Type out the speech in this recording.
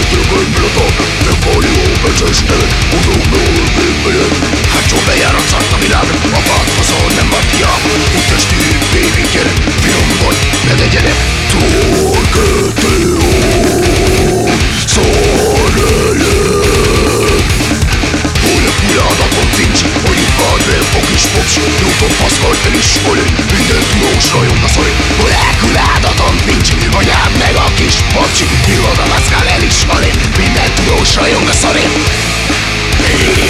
Hátsó bejárat szart a világ, a változó nem már hiába. Úttestű végig gyere, finom vagy, ne legyenek Torgeteo Szarelek. Volek világaton cincs, hogy itt padre fog is pops. Nyújtott paszkalt el is olén, minden tudós rajong a szoré. Volek világaton nincs, anyám meg a kis papsi. Hívod a mászkál el is olén, minden tudós rajong a szoré.